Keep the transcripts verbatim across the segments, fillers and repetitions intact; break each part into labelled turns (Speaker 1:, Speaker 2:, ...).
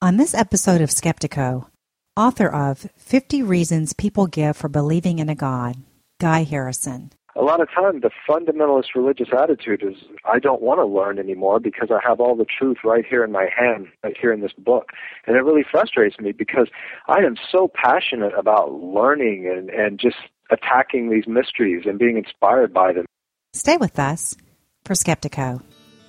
Speaker 1: On this episode of Skeptiko, author of fifty Reasons People Give for Believing in a God, Guy Harrison.
Speaker 2: A lot of time, the fundamentalist religious attitude is, I don't want to learn anymore because I have all the truth right here in my hand, right here in this book. And it really frustrates me because I am so passionate about learning and, and just attacking these mysteries and being inspired by them.
Speaker 1: Stay with us for Skeptiko.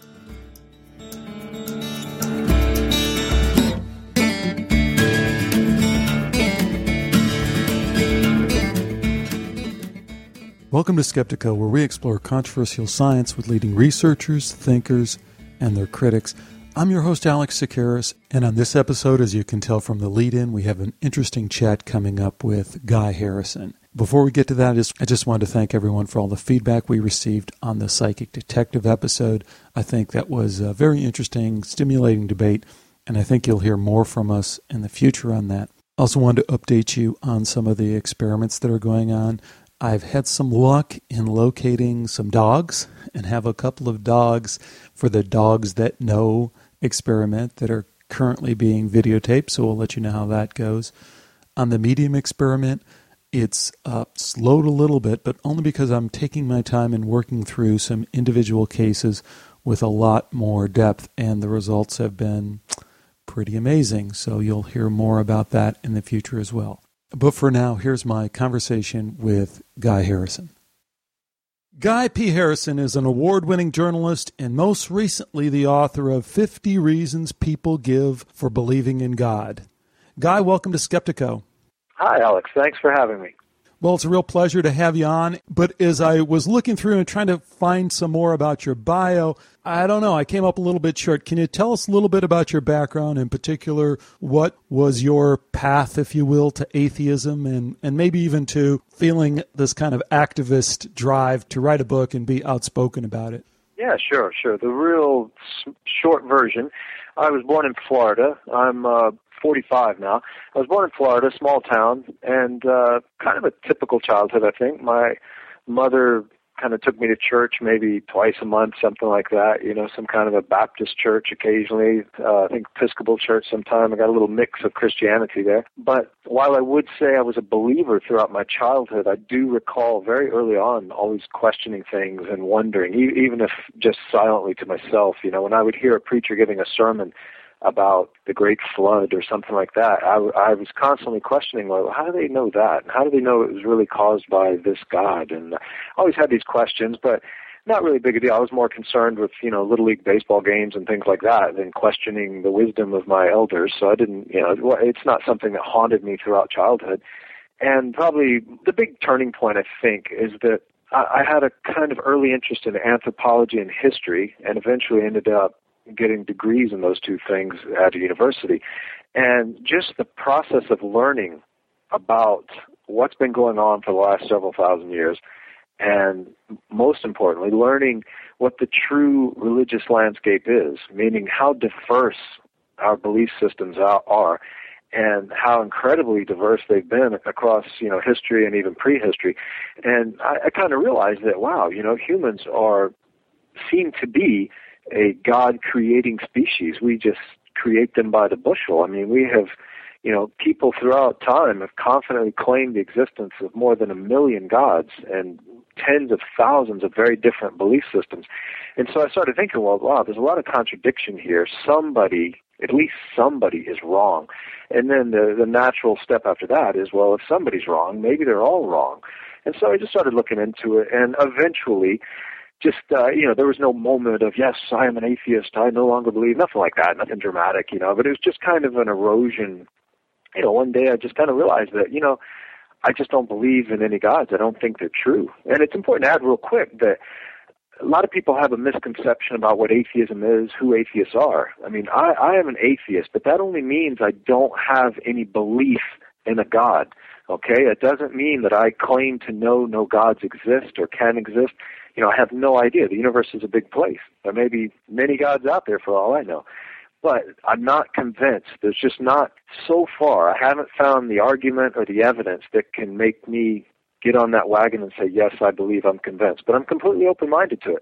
Speaker 3: Welcome to Skeptiko, where we explore controversial science with leading researchers, thinkers, and their critics. I'm your host, Alex Tsakiris, and on this episode, as you can tell from the lead-in, we have an interesting chat coming up with Guy Harrison. Before we get to that, I just, I just wanted to thank everyone for all the feedback we received on the Psychic Detective episode. I think that was a very interesting, stimulating debate, and I think you'll hear more from us in the future on that. I also wanted to update you on some of the experiments that are going on. I've had some luck in locating some dogs and have a couple of dogs for the Dogs That Know experiment that are currently being videotaped, so we'll let you know how that goes. On the medium experiment, it's uh, slowed a little bit, but only because I'm taking my time and working through some individual cases with a lot more depth, and the results have been pretty amazing, so you'll hear more about that in the future as well. But for now, here's my conversation with Guy Harrison. Guy P. Harrison is an award-winning journalist and most recently the author of fifty Reasons People Give for Believing in God. Guy, welcome to Skeptiko.
Speaker 2: Hi, Alex. Thanks for having me.
Speaker 3: Well, it's a real pleasure to have you on. But as I was looking through and trying to find some more about your bio, I don't know, I came up a little bit short. Can you tell us a little bit about your background, in particular, what was your path, if you will, to atheism and, and maybe even to feeling this kind of activist drive to write a book and be outspoken about it?
Speaker 2: Yeah, sure, sure. The real short version, I was born in Florida. I'm uh, forty-five now. I was born in Florida, small town, and uh, kind of a typical childhood, I think. My mother kind of took me to church maybe twice a month, something like that, you know, some kind of a Baptist church occasionally, uh, I think Episcopal church sometime. I got a little mix of Christianity there. But while I would say I was a believer throughout my childhood, I do recall very early on always questioning things and wondering, e- even if just silently to myself, you know, when I would hear a preacher giving a sermon about the Great Flood or something like that, I, I was constantly questioning, well, how do they know that? How do they know it was really caused by this God? And I always had these questions, but not really big a deal. I was more concerned with, you know, Little League baseball games and things like that than questioning the wisdom of my elders. So I didn't, you know, it's not something that haunted me throughout childhood. And probably the big turning point, I think, is that I, I had a kind of early interest in anthropology and history and eventually ended up getting degrees in those two things at a university. And just the process of learning about what's been going on for the last several thousand years, and most importantly, learning what the true religious landscape is, meaning how diverse our belief systems are, and how incredibly diverse they've been across, you know, history and even prehistory. And I, I kind of realized that, wow, you know, humans are, seem to be a God-creating species. We just create them by the bushel. I mean, we have, you know, people throughout time have confidently claimed the existence of more than a million gods and tens of thousands of very different belief systems. And so I started thinking, well, wow, there's a lot of contradiction here. Somebody, at least somebody is wrong. And then the, the natural step after that is, well, if somebody's wrong, maybe they're all wrong. And so I just started looking into it, and eventually Just, uh, you know, there was no moment of, yes, I am an atheist, I no longer believe, nothing like that, nothing dramatic, you know, but it was just kind of an erosion. You know, one day I just kind of realized that, you know, I just don't believe in any gods. I don't think they're true. And it's important to add real quick that a lot of people have a misconception about what atheism is, who atheists are. I mean, I, I am an atheist, but that only means I don't have any belief in a God, okay? It doesn't mean that I claim to know no gods exist or can exist. You know, I have no idea. The universe is a big place. There may be many gods out there for all I know. But I'm not convinced. There's just not, so far, I haven't found the argument or the evidence that can make me get on that wagon and say, yes, I believe, I'm convinced. But I'm completely open-minded to it.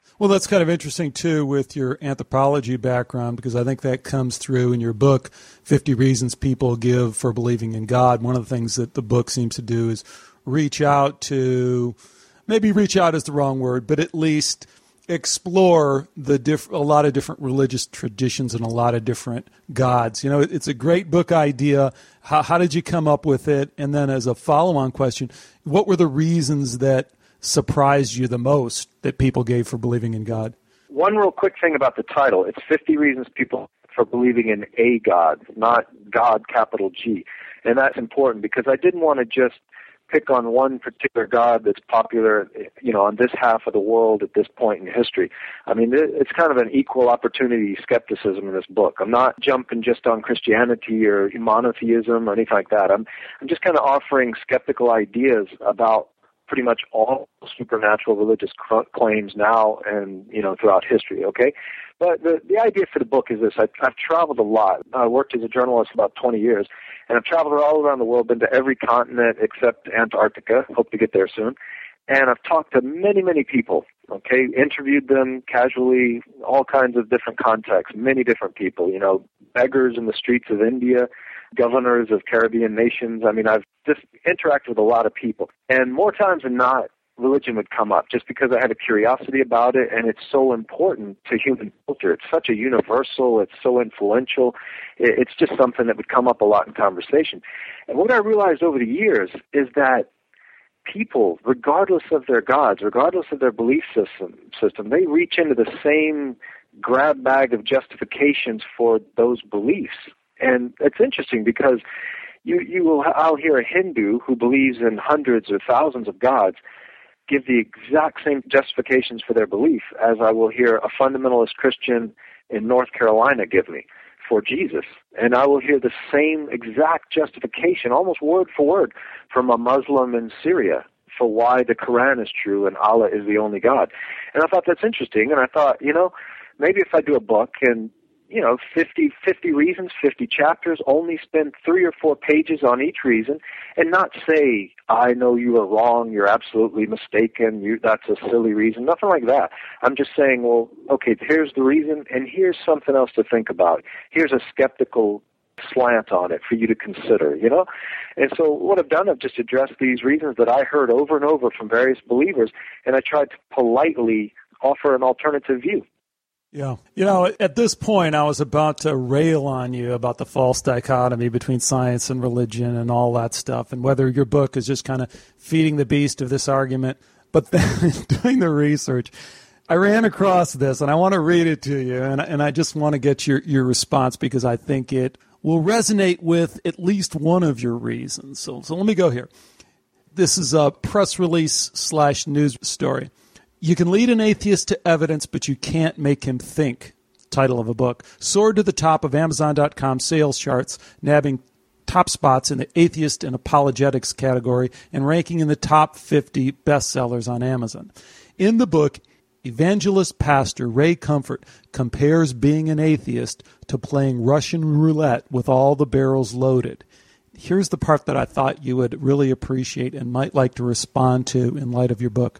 Speaker 3: Well, that's kind of interesting, too, with your anthropology background, because I think that comes through in your book, fifty Reasons People Give for Believing in God. One of the things that the book seems to do is reach out to, maybe reach out is the wrong word, but at least explore the diff- a lot of different religious traditions and a lot of different gods. You know, it's a great book idea. How, how did you come up with it? And then as a follow-on question, what were the reasons that surprised you the most that people gave for believing in God?
Speaker 2: One real quick thing about the title. It's fifty Reasons People for Believing in a God, not God, capital G. And that's important because I didn't want to just pick on one particular God that's popular, you know, on this half of the world at this point in history. I mean, it's kind of an equal opportunity skepticism in this book. I'm not jumping just on Christianity or monotheism or anything like that. I'm, I'm just kind of offering skeptical ideas about pretty much all supernatural religious claims now and, you know, throughout history, okay? But the, the idea for the book is this. I, I've traveled a lot. I worked as a journalist about twenty years, and I've traveled all around the world, been to every continent except Antarctica. Hope to get there soon. And I've talked to many, many people, okay, interviewed them casually, all kinds of different contexts, many different people, you know, beggars in the streets of India, governors of Caribbean nations. I mean, I've just interacted with a lot of people. And more times than not, religion would come up just because I had a curiosity about it, and it's so important to human culture. It's such a universal, it's so influential. It's just something that would come up a lot in conversation. And what I realized over the years is that people, regardless of their gods, regardless of their belief system, system, they reach into the same grab bag of justifications for those beliefs. And it's interesting because you, you will, I'll hear a Hindu who believes in hundreds or thousands of gods give the exact same justifications for their belief as I will hear a fundamentalist Christian in North Carolina give me for Jesus. And I will hear the same exact justification, almost word for word, from a Muslim in Syria for why the Quran is true and Allah is the only God. And I thought that's interesting, and I thought, you know, maybe if I do a book and, you know, fifty, fifty reasons, fifty chapters, only spend three or four pages on each reason and not say, I know you are wrong, you're absolutely mistaken, you, that's a silly reason, nothing like that. I'm just saying, well, okay, here's the reason, and here's something else to think about. Here's a skeptical slant on it for you to consider, you know? And so what I've done, I've just addressed these reasons that I heard over and over from various believers, and I tried to politely offer an alternative view.
Speaker 3: Yeah. You know, at this point, I was about to rail on you about the false dichotomy between science and religion and all that stuff, and whether your book is just kind of feeding the beast of this argument. But then doing the research, I ran across this, and I want to read it to you, and, and I just want to get your, your response because I think it will resonate with at least one of your reasons. So, so let me go here. This is a press release slash news story. You can lead an atheist to evidence, but you can't make him think. Title of a book. Soared to the top of Amazon dot com sales charts, nabbing top spots in the atheist and apologetics category and ranking in the top fifty bestsellers on Amazon. In the book, evangelist pastor Ray Comfort compares being an atheist to playing Russian roulette with all the barrels loaded. Here's the part that I thought you would really appreciate and might like to respond to in light of your book.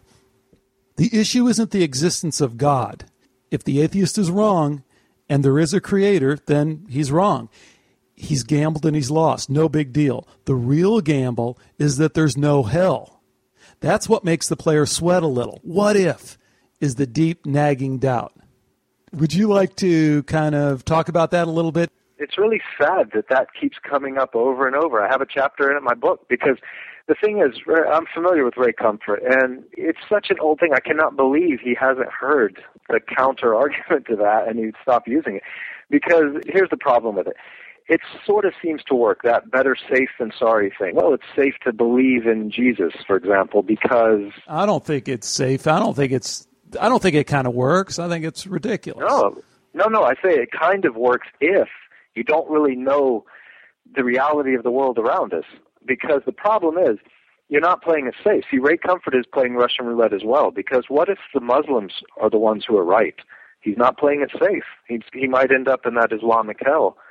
Speaker 3: The issue isn't the existence of God. If the atheist is wrong and there is a creator, then he's wrong. He's gambled and he's lost. No big deal. The real gamble is that there's no hell. That's what makes the player sweat a little. What if is the deep nagging doubt. Would you like to kind of talk about that a little bit?
Speaker 2: It's really sad that that keeps coming up over and over. I have a chapter in it in my book because the thing is, I'm familiar with Ray Comfort, and it's such an old thing. I cannot believe he hasn't heard the counter-argument to that and he'd stop using it. Because here's the problem with it. It sort of seems to work, that better safe than sorry thing. Well, it's safe to believe in Jesus, for example, because...
Speaker 3: I don't think it's safe. I don't think it's... I don't think it kind of works. I think it's ridiculous.
Speaker 2: No, no, no. I say it kind of works if you don't really know the reality of the world around us. Because the problem is, you're not playing it safe. See, Ray Comfort is playing Russian roulette as well. Because what if the Muslims are the ones who are right? He's not playing it safe. He's, he might end up in that Islamic hell.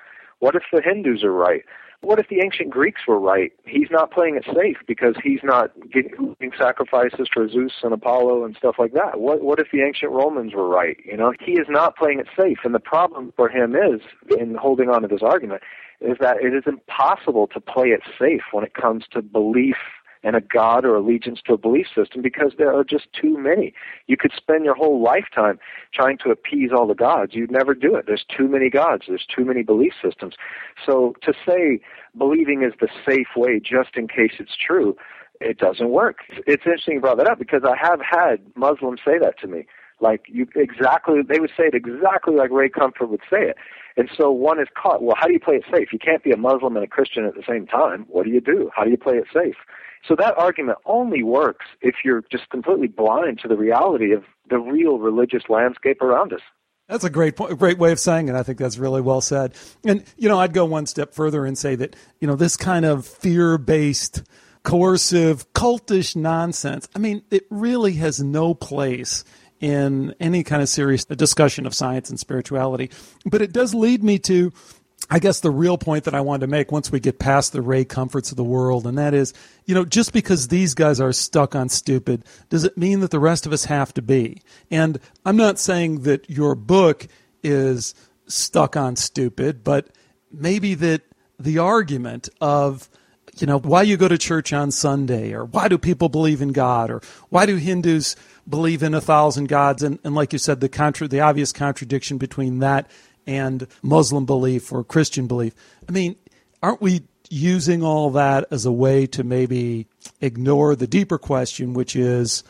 Speaker 2: What if the Hindus are right? What if the ancient Greeks were right? He's not playing it safe because he's not giving sacrifices for Zeus and Apollo and stuff like that. What what if the ancient Romans were right? You know, he is not playing it safe. And the problem for him is, in holding on to this argument, is that it is impossible to play it safe when it comes to belief and a God or allegiance to a belief system, because there are just too many. You could spend your whole lifetime trying to appease all the gods. You'd never do it. There's too many gods. There's too many belief systems. So to say believing is the safe way just in case it's true, it doesn't work. It's interesting you brought that up, because I have had Muslims say that to me. Like, you exactly, they would say it exactly like Ray Comfort would say it. And so one is caught, well, how do you play it safe? You can't be a Muslim and a Christian at the same time. What do you do? How do you play it safe? So that argument only works if you're just completely blind to the reality of the real religious landscape around us.
Speaker 3: That's a great point, great way of saying it. I think that's really well said. And, you know, I'd go one step further and say that, you know, this kind of fear-based, coercive, cultish nonsense, I mean, it really has no place in any kind of serious discussion of science and spirituality. But it does lead me to, I guess, the real point that I wanted to make once we get past the Ray Comforts of the world, and that is, you know, just because these guys are stuck on stupid, does it mean that the rest of us have to be? And I'm not saying that your book is stuck on stupid, but maybe that the argument of, you know, why you go to church on Sunday, or why do people believe in God, or why do Hindus believe in a thousand gods, and, and like you said, the contra- the obvious contradiction between that and Muslim belief or Christian belief. I mean, aren't we using all that as a way to maybe ignore the deeper question, which is,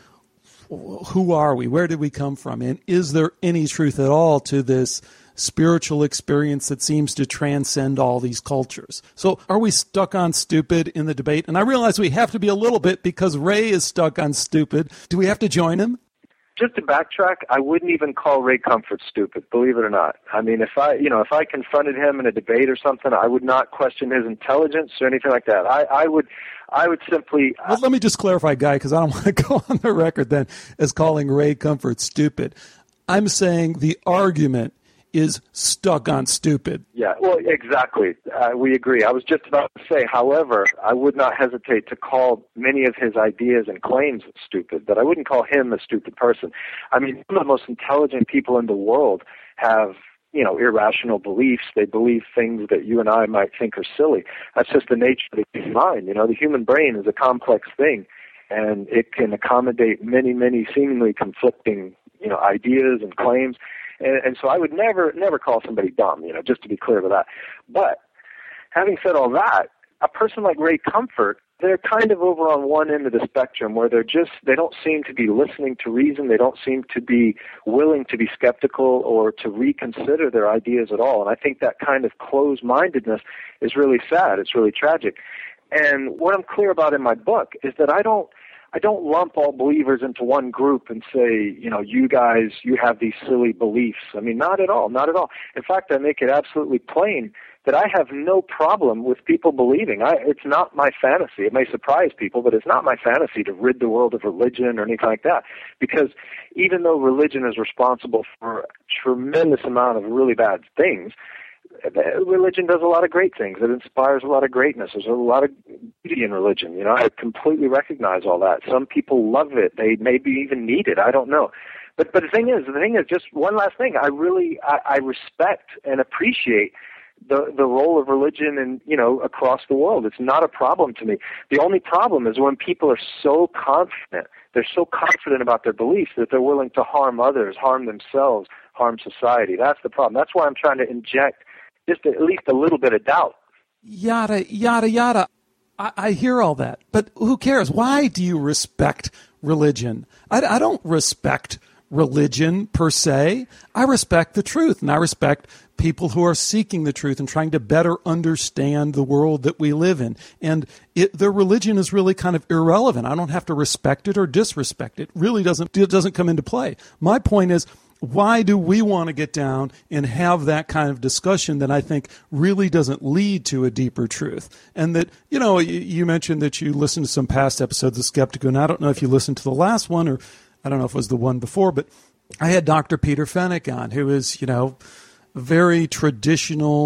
Speaker 3: who are we? Where did we come from? And is there any truth at all to this spiritual experience that seems to transcend all these cultures? So are we stuck on stupid in the debate? And I realize we have to be a little bit, because Ray is stuck on stupid. Do we have to join him?
Speaker 2: Just to backtrack, I wouldn't even call Ray Comfort stupid, believe it or not. I mean, if I, you know, if I confronted him in a debate or something, I would not question his intelligence or anything like that. I, I would, I would simply.
Speaker 3: Well, let me just clarify, Guy, because I don't want to go on the record then as calling Ray Comfort stupid. I'm saying the argument is stuck on stupid.
Speaker 2: Yeah, well, exactly. Uh, we agree. I was just about to say, however, I would not hesitate to call many of his ideas and claims stupid, but I wouldn't call him a stupid person. I mean, some of the most intelligent people in the world have, you know, irrational beliefs. They believe things that you and I might think are silly. That's just the nature of the human mind. You know, the human brain is a complex thing, and it can accommodate many, many seemingly conflicting, you know, ideas and claims. And, and so I would never, never call somebody dumb, you know, just to be clear with that. But having said all that, a person like Ray Comfort, they're kind of over on one end of the spectrum where they're just, they don't seem to be listening to reason. They don't seem to be willing to be skeptical or to reconsider their ideas at all. And I think that kind of closed-mindedness is really sad. It's really tragic. And what I'm clear about in my book is that I don't, I don't lump all believers into one group and say, you know, you guys, you have these silly beliefs. I mean, not at all, not at all. In fact, I make it absolutely plain that I have no problem with people believing. I, it's not my fantasy. It may surprise people, but it's not my fantasy to rid the world of religion or anything like that. Because even though religion is responsible for a tremendous amount of really bad things, religion does a lot of great things. It inspires a lot of greatness. There's a lot of beauty in religion. You know, I completely recognize all that. Some people love it. They maybe even need it. I don't know. But but the thing is, the thing is, just one last thing. I really I, I respect and appreciate the the role of religion and, you know, across the world. It's not a problem to me. The only problem is when people are so confident, they're so confident about their beliefs that they're willing to harm others, harm themselves, harm society. That's the problem. That's why I'm trying to inject just at least a little bit of doubt.
Speaker 3: Yada, yada, yada. I, I hear all that, but who cares? Why do you respect religion? I, I don't respect religion per se. I respect the truth, and I respect people who are seeking the truth and trying to better understand the world that we live in. And it, their religion is really kind of irrelevant. I don't have to respect it or disrespect it. It really doesn't, it doesn't come into play. My point is, why do we want to get down and have that kind of discussion that I think really doesn't lead to a deeper truth? And that, you know, you mentioned that you listened to some past episodes of Skeptical, and I don't know if you listened to the last one, or I don't know if it was the one before, but I had Doctor Peter Fenwick on, who is, you know, very traditional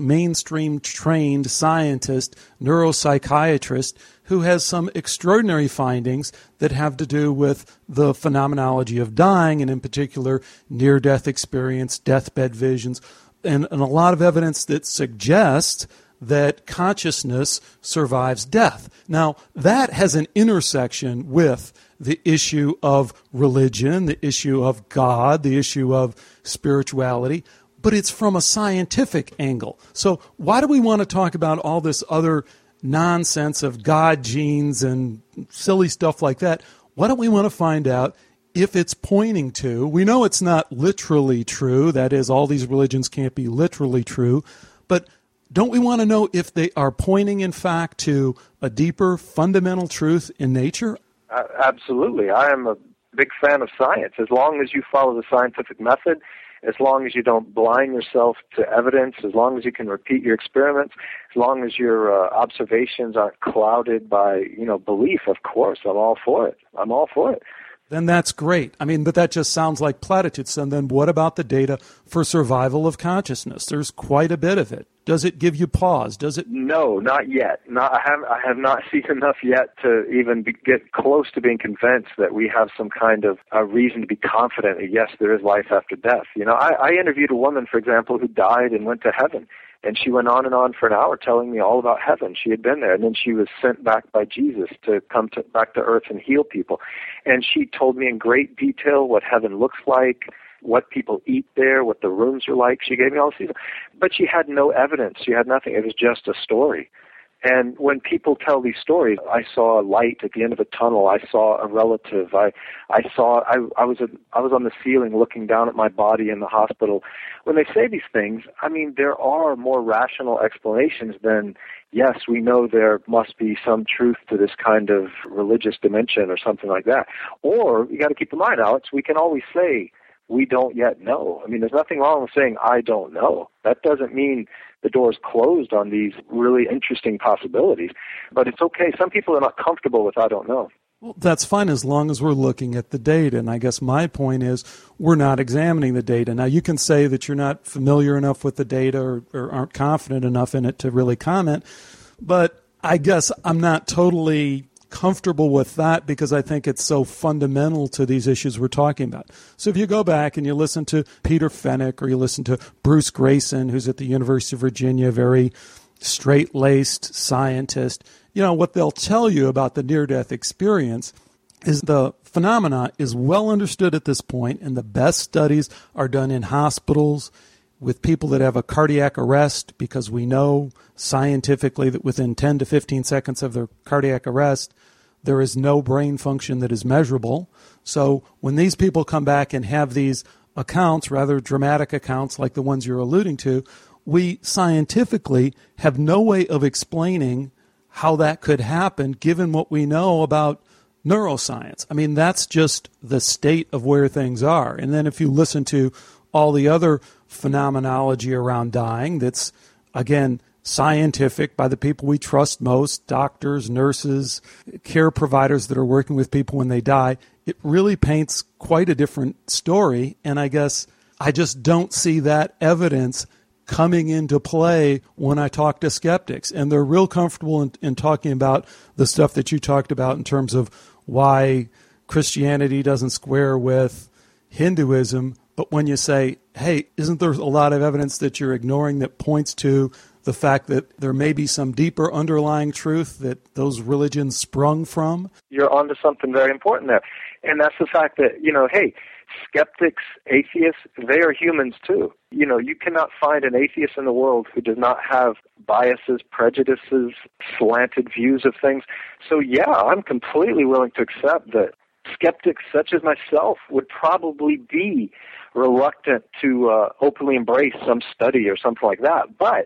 Speaker 3: mainstream trained scientist, neuropsychiatrist, who has some extraordinary findings that have to do with the phenomenology of dying, and in particular, near-death experience, deathbed visions, and, and a lot of evidence that suggests that consciousness survives death. Now, that has an intersection with the issue of religion, the issue of God, the issue of spirituality, but it's from a scientific angle. So why do we want to talk about all this other nonsense of God genes and silly stuff like that? Why don't we want to find out if it's pointing to, we know it's not literally true, that is, all these religions can't be literally true, but don't we want to know if they are pointing, in fact, to a deeper fundamental truth in nature?
Speaker 2: Uh, absolutely. I am a big fan of science. As long as you follow the scientific method, as long as you don't blind yourself to evidence, as long as you can repeat your experiments, as long as your uh, observations aren't clouded by, you know, belief, of course, I'm all for it. I'm all for it.
Speaker 3: Then that's great. I mean, but that just sounds like platitudes. And then what about the data for survival of consciousness? There's quite a bit of it. Does it give you pause? Does it?
Speaker 2: No, not yet. Not, I have I have not seen enough yet to even be, get close to being convinced that we have some kind of uh, reason to be confident that, yes, there is life after death. You know, I, I interviewed a woman, for example, who died and went to heaven. And she went on and on for an hour telling me all about heaven. She had been there, and then she was sent back by Jesus to come to, back to earth and heal people. And she told me in great detail what heaven looks like, what people eat there, what the rooms are like. She gave me all this. But she had no evidence. She had nothing. It was just a story. And when people tell these stories, I saw a light at the end of a tunnel. I saw a relative. I, I saw. I, I was. A, I was on the ceiling looking down at my body in the hospital. When they say these things, I mean, there are more rational explanations than, yes, we know there must be some truth to this kind of religious dimension or something like that. Or you got to keep in mind, Alex, we can always say we don't yet know. I mean, there's nothing wrong with saying I don't know. That doesn't mean the door's closed on these really interesting possibilities. But it's okay. Some people are not comfortable with I don't know.
Speaker 3: Well, that's fine as long as we're looking at the data. And I guess my point is we're not examining the data. Now, you can say that you're not familiar enough with the data or, or aren't confident enough in it to really comment. But I guess I'm not totally comfortable with that because I think it's so fundamental to these issues we're talking about. So if you go back and you listen to Peter Fenwick or you listen to Bruce Grayson, who's at the University of Virginia, very straight-laced scientist, you know, what they'll tell you about the near-death experience is the phenomena is well understood at this point, and the best studies are done in hospitals with people that have a cardiac arrest, because we know scientifically that within ten to fifteen seconds of their cardiac arrest, there is no brain function that is measurable. So when these people come back and have these accounts, rather dramatic accounts like the ones you're alluding to, we scientifically have no way of explaining how that could happen given what we know about neuroscience. I mean, that's just the state of where things are. And then if you listen to all the other phenomenology around dying that's, again, scientific by the people we trust most, doctors, nurses, care providers that are working with people when they die, it really paints quite a different story. And I guess I just don't see that evidence coming into play when I talk to skeptics. And they're real comfortable in, in talking about the stuff that you talked about in terms of why Christianity doesn't square with Hinduism. But when you say, hey, isn't there a lot of evidence that you're ignoring that points to the fact that there may be some deeper underlying truth that those religions sprung from?
Speaker 2: You're onto something very important there. And that's the fact that, you know, hey, skeptics, atheists, they are humans too. You know, you cannot find an atheist in the world who does not have biases, prejudices, slanted views of things. So yeah, I'm completely willing to accept that skeptics such as myself would probably be reluctant to uh, openly embrace some study or something like that. But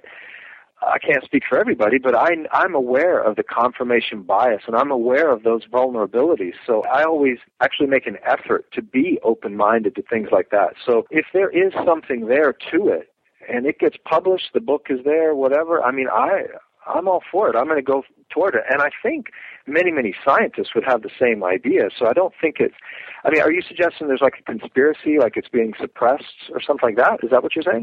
Speaker 2: I can't speak for everybody, but I, I'm aware of the confirmation bias, and I'm aware of those vulnerabilities. So I always actually make an effort to be open-minded to things like that. So if there is something there to it, and it gets published, the book is there, whatever, I mean, I, I'm all for it. I'm going to go toward it. And I think many, many scientists would have the same idea. So I don't think it's, I mean, are you suggesting there's like a conspiracy, like it's being suppressed or something like that? Is that what you're saying?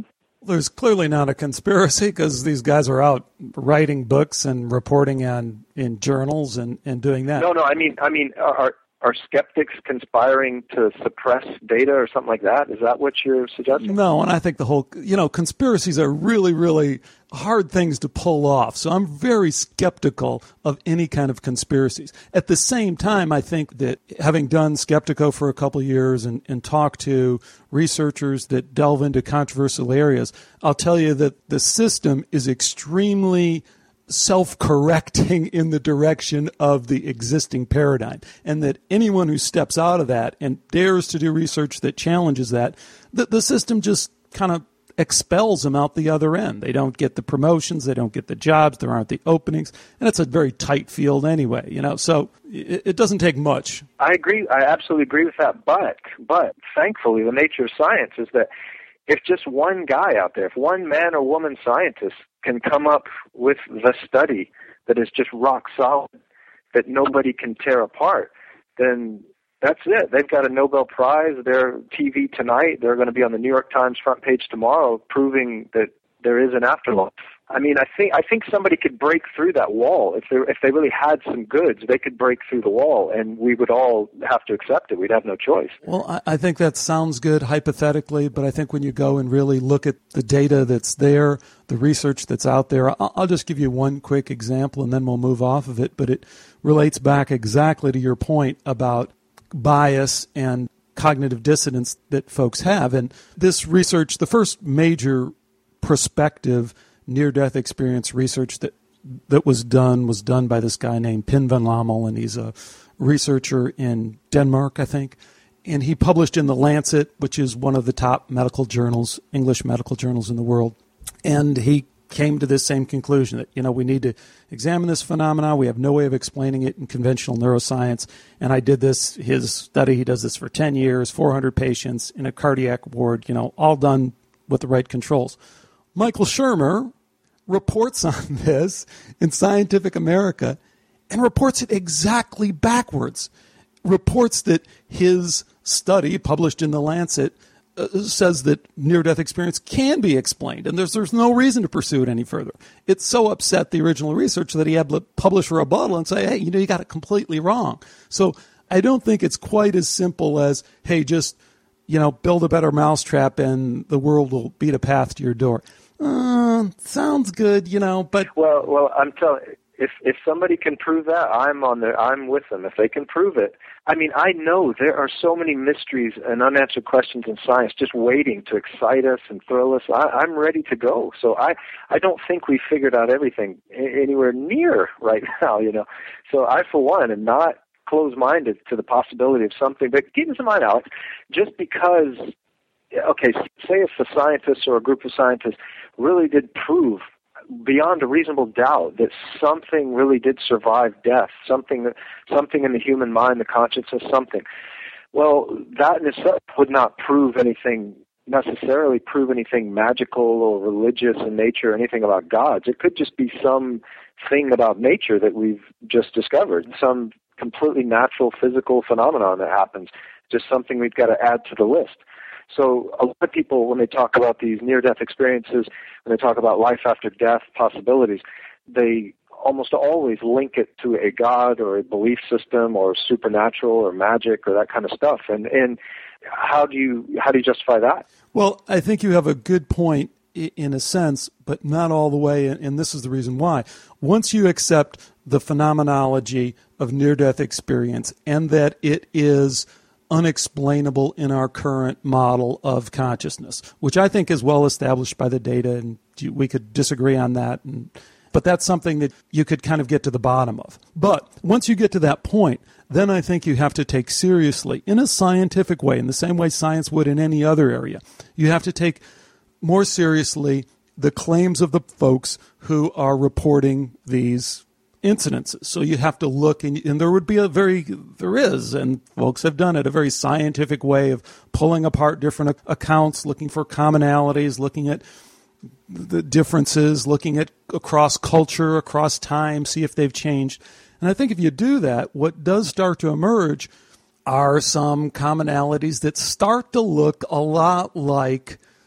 Speaker 3: There's clearly not a conspiracy because these guys are out writing books and reporting on in journals and, and doing that.
Speaker 2: No, no, I mean, I mean, are are skeptics conspiring to suppress data or something like that? Is that what you're suggesting?
Speaker 3: No, and I think the whole, you know, conspiracies are really, really hard things to pull off. So I'm very skeptical of any kind of conspiracies. At the same time, I think that having done Skeptiko for a couple of years and, and talked to researchers that delve into controversial areas, I'll tell you that the system is extremely self-correcting in the direction of the existing paradigm, and that anyone who steps out of that and dares to do research that challenges that, the, the system just kind of expels them out the other end. They don't get the promotions, they don't get the jobs, there aren't the openings, and it's a very tight field anyway, you know, so it, it doesn't take much.
Speaker 2: I agree. I absolutely agree with that, but, but thankfully the nature of science is that if just one guy out there, if one man or woman scientist can come up with the study that is just rock solid, that nobody can tear apart, then that's it. They've got a Nobel Prize. They're T V tonight. They're going to be on the New York Times front page tomorrow proving that there is an afterlife. I mean, I think I think somebody could break through that wall. If they if they really had some goods, they could break through the wall, and we would all have to accept it. We'd have no choice.
Speaker 3: Well, I, I think that sounds good hypothetically, but I think when you go and really look at the data that's there, the research that's out there, I'll, I'll just give you one quick example, and then we'll move off of it, but it relates back exactly to your point about bias and cognitive dissonance that folks have. And this research, the first major prospective near-death experience research that that was done was done by this guy named Pin van Lommel, and he's a researcher in Denmark, I think. And he published in The Lancet, which is one of the top medical journals, English medical journals in the world. And he came to this same conclusion that, you know, we need to examine this phenomena. We have no way of explaining it in conventional neuroscience. And I did this, his study, he does this for ten years, four hundred patients in a cardiac ward, you know, all done with the right controls. Michael Shermer reports on this in Scientific America and reports it exactly backwards. Reports that his study, published in The Lancet, uh, says that near-death experience can be explained, and there's there's no reason to pursue it any further. It so upset the original researcher that he had to publish a rebuttal and say, hey, you know, you got it completely wrong. So I don't think it's quite as simple as, hey, just, you know, build a better mousetrap and the world will beat a path to your door. Uh, sounds good, you know, but
Speaker 2: well, well, I'm telling you, if if somebody can prove that, I'm on there. I'm with them. If they can prove it, I mean, I know there are so many mysteries and unanswered questions in science just waiting to excite us and thrill us. I, I'm ready to go. So I I don't think we figured out everything anywhere near right now, you know. So I, for one, am not closed-minded to the possibility of something. But keep this in mind, Alex, just because. Okay, say if a scientist or a group of scientists really did prove beyond a reasonable doubt that something really did survive death, something that, something in the human mind, the consciousness, something. Well, that in itself would not prove anything, necessarily prove anything magical or religious in nature or anything about gods. It could just be some thing about nature that we've just discovered, some completely natural physical phenomenon that happens, just something we've got to add to the list. So a lot of people, when they talk about these near-death experiences, when they talk about life after death possibilities, they almost always link it to a god or a belief system or supernatural or magic or that kind of stuff. And and how do you how do you justify that?
Speaker 3: Well, I think you have a good point in a sense, but not all the way, and this is the reason why. Once you accept the phenomenology of near-death experience and that it is unexplainable in our current model of consciousness, which I think is well established by the data, and we could disagree on that, and, but that's something that you could kind of get to the bottom of. But once you get to that point, then I think you have to take seriously, in a scientific way, in the same way science would in any other area, you have to take more seriously the claims of the folks who are reporting these incidences. So you have to look, and, and there would be a very, there is, and folks have done it, a very scientific way of pulling apart different accounts, looking for commonalities, looking at the differences, looking at across culture, across time, see if they've changed. And I think if you do that, what does start to emerge are some commonalities that start to look a lot like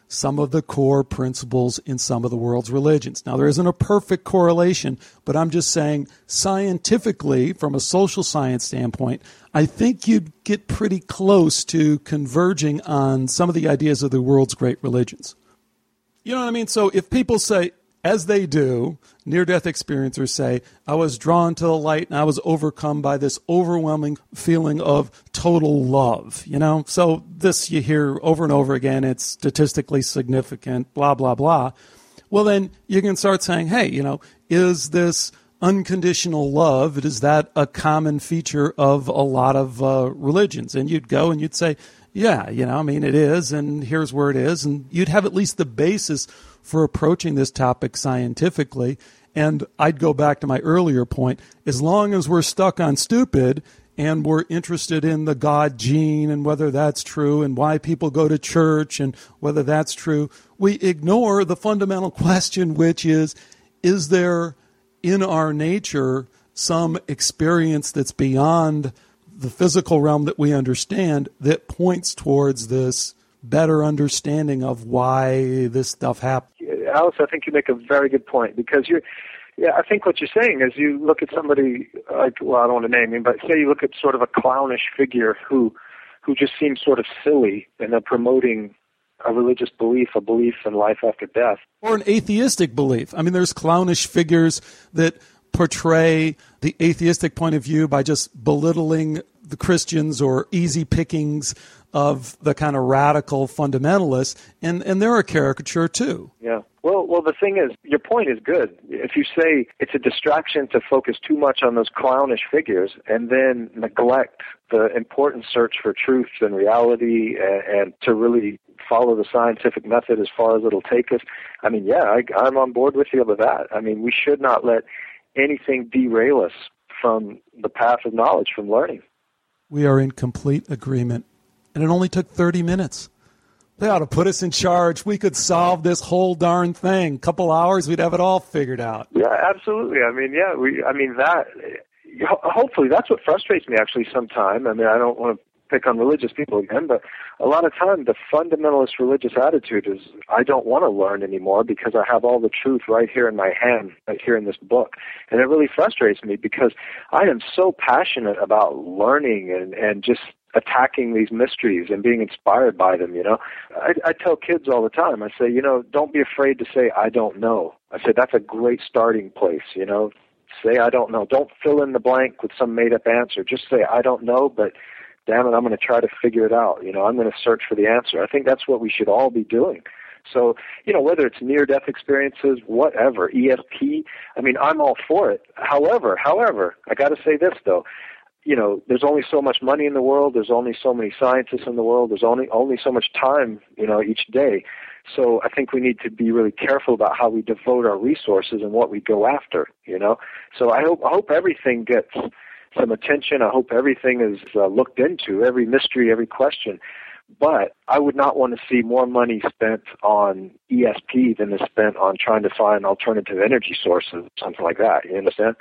Speaker 3: some of the core principles in some of the world's religions. Now, there isn't a perfect correlation, but I'm just saying scientifically, from a social science standpoint, I think you'd get pretty close to converging on some of the ideas of the world's great religions. You know what I mean? So if people say, as they do, near-death experiencers say, I was drawn to the light and I was overcome by this overwhelming feeling of total love, you know? So this you hear over and over again, it's statistically significant, blah, blah, blah. Well, then you can start saying, hey, you know, is this unconditional love, is that a common feature of a lot of uh, religions? And you'd go and you'd say, yeah, you know, I mean, it is, and here's where it is. And you'd have at least the basis for approaching this topic scientifically. And I'd go back to my earlier point. As long as we're stuck on stupid and we're interested in the God gene and whether that's true and why people go to church and whether that's true, we ignore the fundamental question, which is, is there in our nature some experience that's beyond the physical realm that we understand that points towards this better understanding of why this stuff happens?
Speaker 2: Alice, I think you make a very good point, because you're, yeah, I think what you're saying is you look at somebody like, well, I don't want to name him, but say you look at sort of a clownish figure who, who just seems sort of silly, and they're promoting a religious belief, a belief in life after death.
Speaker 3: Or an atheistic belief. I mean, there's clownish figures that portray the atheistic point of view by just belittling the Christians or easy pickings of the kind of radical fundamentalists, and, and they're a caricature too.
Speaker 2: Yeah. Well, well, the thing is, your point is good. If you say it's a distraction to focus too much on those clownish figures and then neglect the important search for truth and reality and, and to really follow the scientific method as far as it'll take us, I mean, yeah, I, I'm on board with you with that. I mean, we should not let anything derail us from the path of knowledge, from learning.
Speaker 3: We are in complete agreement. And it only took thirty minutes. They ought to put us in charge. We could solve this whole darn thing. Couple hours, we'd have it all figured out.
Speaker 2: Yeah, absolutely. I mean, yeah, we. I mean, that, hopefully, that's what frustrates me actually sometimes. I mean, I don't want to pick on religious people again, but a lot of time the fundamentalist religious attitude is, I don't want to learn anymore because I have all the truth right here in my hand, right here in this book. And it really frustrates me because I am so passionate about learning and, and just attacking these mysteries and being inspired by them, you know. I, I tell kids all the time, I say, you know, don't be afraid to say, I don't know. I say, that's a great starting place, you know. Say, I don't know. Don't fill in the blank with some made-up answer. Just say, I don't know, but damn it, I'm going to try to figure it out. You know, I'm going to search for the answer. I think that's what we should all be doing. So, you know, whether it's near-death experiences, whatever, E S P, I mean, I'm all for it. However, however, I got to say this, though. You know, there's only so much money in the world. There's only so many scientists in the world. There's only only so much time, you know, each day. So I think we need to be really careful about how we devote our resources and what we go after, you know. So I hope I hope everything gets some attention. I hope everything is uh, looked into, every mystery, every question. But I would not want to see more money spent on E S P than is spent on trying to find alternative energy sources, something like that. You understand?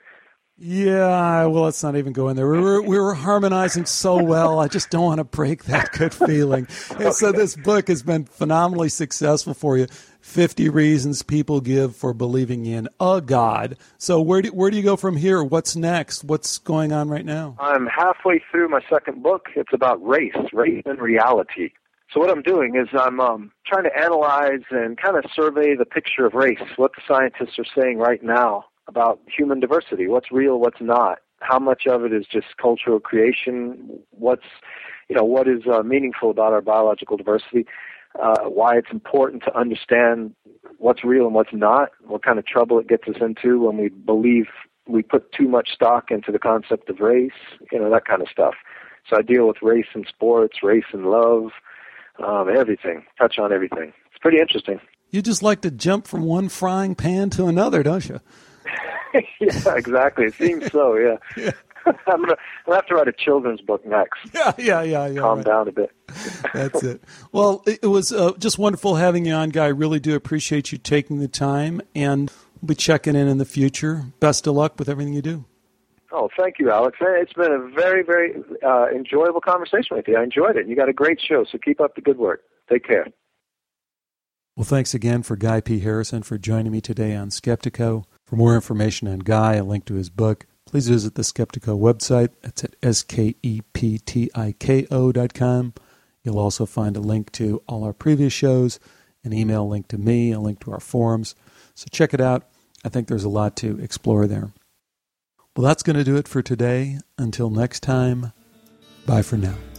Speaker 3: Yeah, well, let's not even go in there. We were, we were harmonizing so well. I just don't want to break that good feeling. And so this book has been phenomenally successful for you. fifty Reasons People Give for Believing in a God. So where do, where do you go from here? What's next? What's going on right now?
Speaker 2: I'm halfway through my second book. It's about race, race and reality. So what I'm doing is I'm um, trying to analyze and kind of survey the picture of race, what the scientists are saying right now about human diversity, what's real, what's not, how much of it is just cultural creation, what's, you know, what is uh, meaningful about our biological diversity, uh, why it's important to understand what's real and what's not, what kind of trouble it gets us into when we believe we put too much stock into the concept of race, you know, that kind of stuff. So I deal with race in sports, race in love, um, everything, touch on everything. It's pretty interesting.
Speaker 3: You just like to jump from one frying pan to another, don't you?
Speaker 2: Yeah, exactly. It seems so, yeah. yeah. I'm going to have to write a children's book next.
Speaker 3: Yeah, yeah, yeah. yeah
Speaker 2: Calm
Speaker 3: right.
Speaker 2: down a bit.
Speaker 3: That's it. Well, it was uh, just wonderful having you on, Guy. I really do appreciate you taking the time, and we'll be checking in in the future. Best of luck with everything you do.
Speaker 2: Oh, thank you, Alex. It's been a very, very uh, enjoyable conversation with you. I enjoyed it. You got a great show, so keep up the good work. Take care.
Speaker 3: Well, thanks again for Guy P. Harrison for joining me today on Skeptiko. For more information on Guy, a link to his book, please visit the Skeptiko website. It's at S K E P T I K O dot com. You'll also find a link to all our previous shows, an email link to me, a link to our forums. So check it out. I think there's a lot to explore there. Well, that's going to do it for today. Until next time, bye for now.